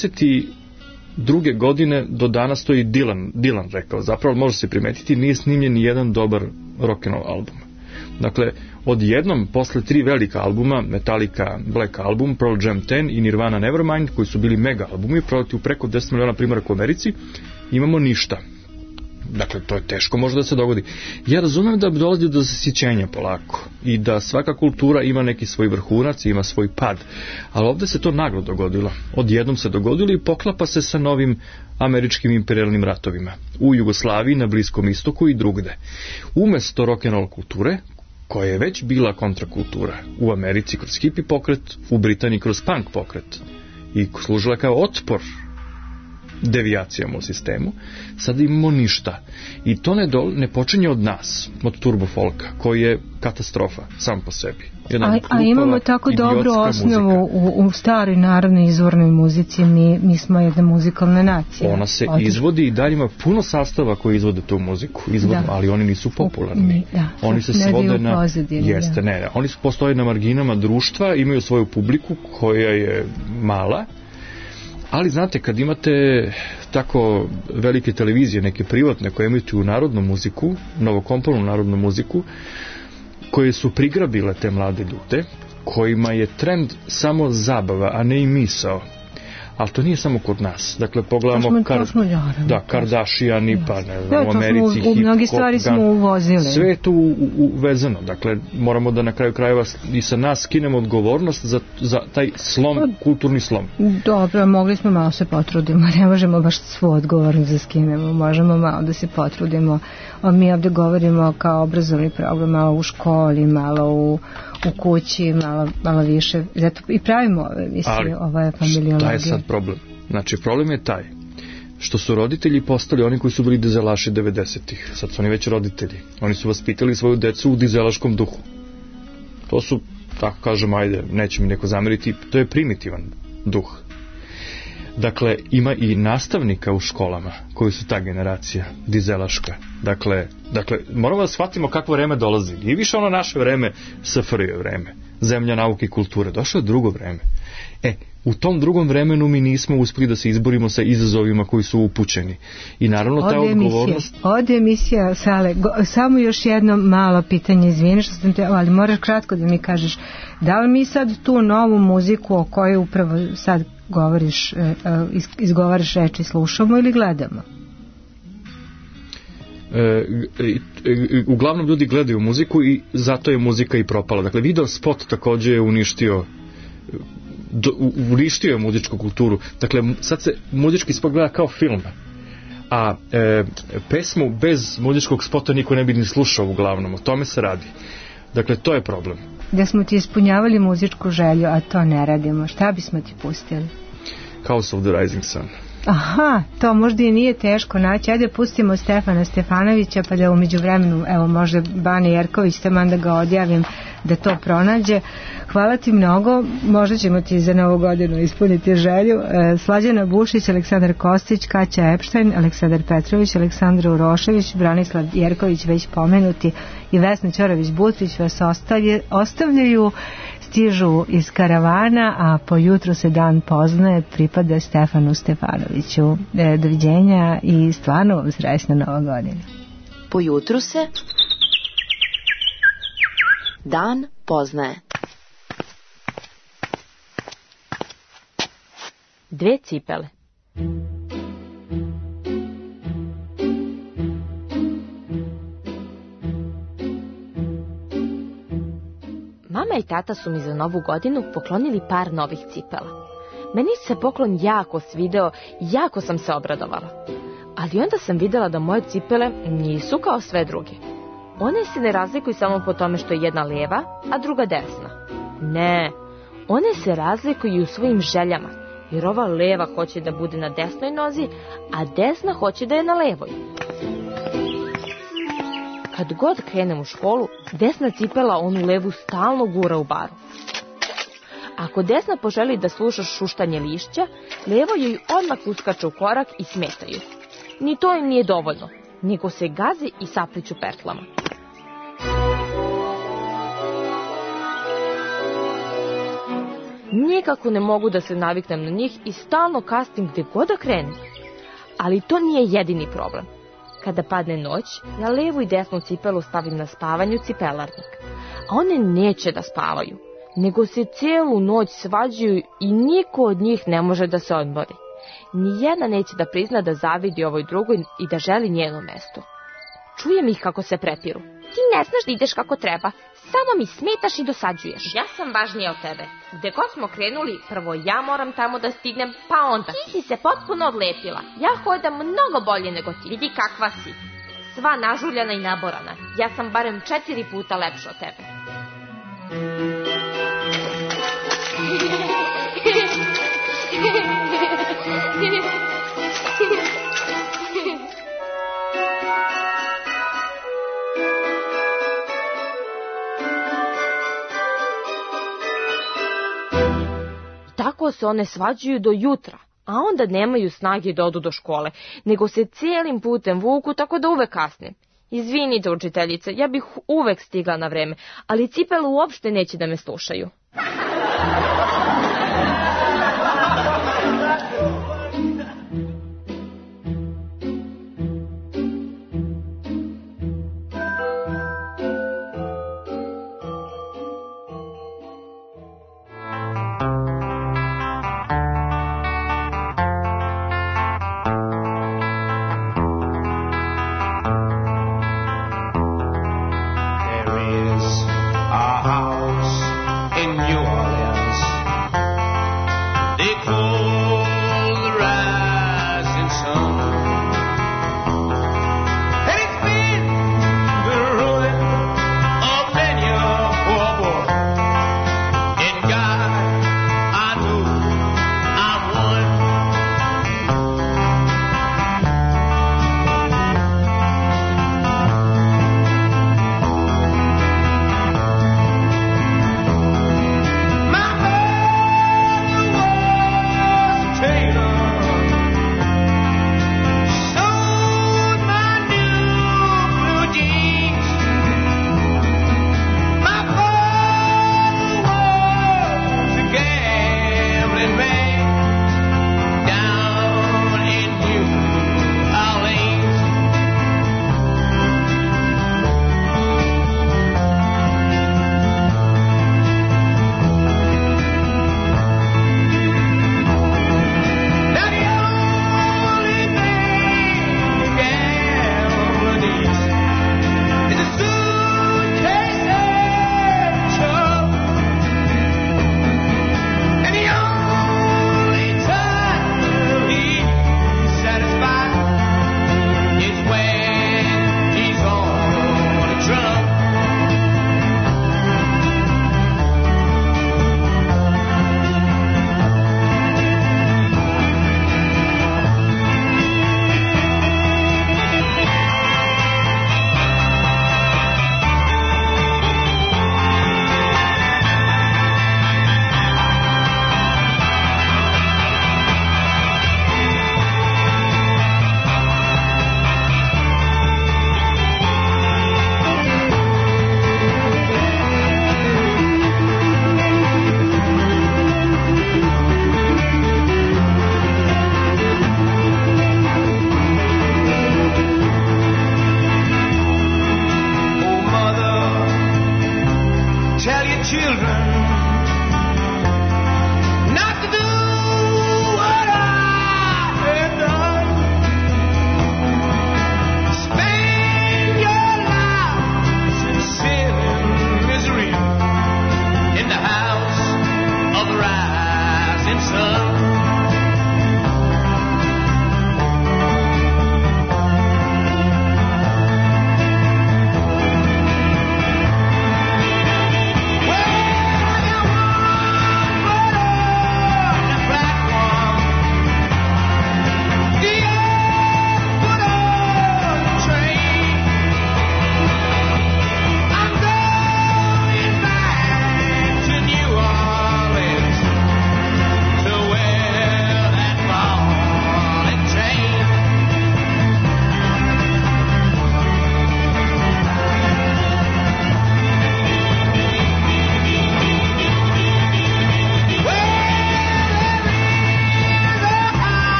Speaker 6: 92. godine do danas, to je Dylan rekao, zapravo može se primetiti, nije snimljen ni jedan dobar rock'n'roll album. Dakle, odjednom, posle 3 velika albuma, Metallica Black Album, Pearl Jam 10 i Nirvana Nevermind, koji su bili mega albumi, prodati u preko 10 miliona primjeraka u Americi, imamo ništa. Dakle, to je teško možda da se dogodi. Ja razumem da dolazi do zasjećenja polako i da svaka kultura ima neki svoj vrhunac, ima svoj pad, ali ovdje se to naglo dogodilo. Odjednom se dogodilo i poklapa se sa novim američkim imperijalnim ratovima u Jugoslaviji, na Bliskom istoku i drugde. Umesto rock'n'roll kulture, koja je već bila kontrakultura u Americi kroz hippie pokret, u Britaniji kroz punk pokret i služila kao otpor devijacijama u sistemu. Sada imamo ništa. I to ne počinje od nas, od turbo folka, koji je katastrofa sam po sebi.
Speaker 5: A imamo tako dobru osnovu u staroj narodnoj izvornoj muzici, mi smo jedna muzikalna nacija.
Speaker 6: Ona se izvodi i dalje ima puno sastava koji izvode tu muziku, ali oni nisu popularni. Oni se svode na... Oni postoje na marginama društva, imaju svoju publiku koja je mala, ali znate, kad imate tako velike televizije, neke privatne koje emituju narodnu muziku, novokomponovanu narodnu muziku, koje su prigrabile te mlade ljude, kojima je trend samo zabava, a ne i misao. Ali to nije samo kod nas. Dakle, pogledamo Kardashiani, pa ne znam, u Americi, hip-hop,
Speaker 5: mnogi stvari smo uvozili.
Speaker 6: Sve je tu uvezano. Dakle, moramo da na kraju krajeva i sa nas skinemo odgovornost za taj slom, kulturni slom.
Speaker 5: Dobro, mogli smo malo se potrudimo. Ne možemo baš svu odgovornost da skinemo. Možemo malo da se potrudimo. Mi ovdje govorimo kao obrazovni program, malo u školi, malo u kući, malo više. Zato i pravimo ove emisije, ovo je familiologija.
Speaker 6: Šta je sad problem? Znači, problem je taj što su roditelji postali oni koji su bili dizelaši 90-ih. Sad su oni već roditelji. Oni su vaspitali svoju decu u dizelaškom duhu. To su, tako kažem, ajde, neće mi neko zameriti, to je primitivan duh. Dakle, ima i nastavnika u školama koji su ta generacija dizelaška. Dakle, moramo da shvatimo kakvo vreme dolazi. I više ono naše vreme, SFRJ vreme, zemlja nauke i kulture. Došlo je drugo vreme. U tom drugom vremenu mi nismo uspeli da se izborimo sa izazovima koji su upućeni. I naravno ta odgovornost...
Speaker 5: Ode emisija, Sale, samo još jedno malo pitanje, izvini što sam te, ali moraš kratko da mi kažeš, da li mi sad tu novu muziku o kojoj upravo sad govoriš, izgovaraš reči, slušamo ili gledamo?
Speaker 6: Uglavnom ljudi gledaju muziku i zato je muzika i propala. Dakle, video spot također je uništio je muzičku kulturu. Dakle, sad se muzički spot gleda kao film, a pesmu bez muzičkog spota niko ne bi ni slušao uglavnom. O tome se radi. Dakle, to je problem.
Speaker 5: Da smo ti ispunjavali muzičku želju, a to ne radimo, šta bismo ti pustili?
Speaker 6: House of the Rising Sun.
Speaker 5: Aha, to možda i nije teško naći. Ajde pustimo Stefana Stefanovića, pa da u međuvremenu, evo možda Bane Jerković, taman da ga odjavim da to pronađe. Hvala ti mnogo, možda ćemo ti za Novu godinu ispuniti želju. Slađana Bušić, Aleksandar Kostić, Kaća Epštajn, Aleksandar Petrović, Aleksandra Urošević, Branislav Jerković već pomenuti i Vesna Ćorović-Butrić vas ostavljaju, stižu iz karavana, a po jutru se dan poznaje, pripada Stefanu Stefanoviću. Doviđenja i stvarno srećna Nova godina.
Speaker 10: Po jutru se dan poznaje.
Speaker 9: 2 cipele. Mama i tata su mi za Novu godinu poklonili par novih cipela. Meni se poklon jako svideo, jako sam se obradovala. Ali onda sam videla da moje cipele nisu kao sve druge. One se ne razlikuju samo po tome što je jedna lijeva, a druga desna. Ne, one se razlikuju u svojim željama, jer ova leva hoće da bude na desnoj nozi, a desna hoće da je na levoj. Kad god krenem u školu, desna cipela onu levu stalno gura u baru. Ako desna poželi da sluša šuštanje lišća, levo joj odmah uskače u korak i smetaju. Ni to im nije dovoljno, nego se gazi i sapliću pertlama. Nikako ne mogu da se naviknem na njih i stalno kasnim gde god da krenem. Ali to nije jedini problem. Kada padne noć, ja levu i desnu cipelu stavim na spavanju cipelarnik. A one neće da spavaju, nego se cijelu noć svađaju i niko od njih ne može da se odmori. Nijedna neće da prizna da zavidi ovoj drugoj i da želi njeno mesto. Čujem ih kako se prepiru. Ti ne znaš da ideš kako treba, samo mi smetaš i dosađuješ. Ja sam važnija od tebe. Gde god smo krenuli, prvo ja moram tamo da stignem, pa onda. Ti si se potpuno odlepila. Ja hodam mnogo bolje nego ti. Vidi kakva si. Sva nažuljana i naborana. Ja sam barem 4 puta lepša od tebe. tako se one svađaju do jutra, a onda nemaju snage da odu do škole, nego se cijelim putem vuku tako da uvek kasne. Izvinite, učiteljice, ja bih uvek stigla na vreme, ali cipele uopšte neće da me slušaju.